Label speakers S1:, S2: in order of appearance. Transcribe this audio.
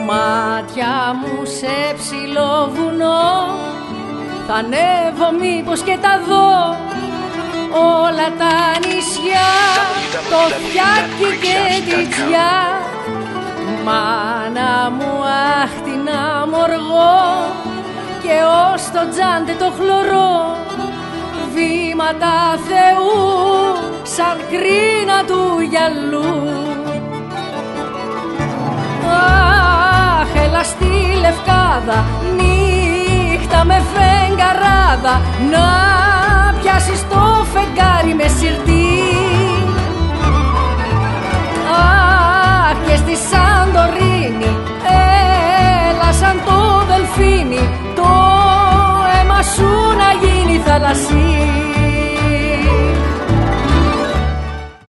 S1: Μάτια μου σε ψηλό βουνό, θα ανέβω μήπως και τα δω όλα τα νησιά, το Φιάκι και τη Τζιά. Μάνα μου αχ την αμοργό και ως το τζάντε το χλωρό, βήματα Θεού σαν κρίνα του γυαλού. Αχ, έλα στη Λευκάδα, νύχτα με φεγγαράδα, να πιάσεις το φεγγάρι με σιρτή. Αχ, και στη Σαντορίνη, έλα σαν το δελφίνι, το αίμα σου να γίνει θαλασσί.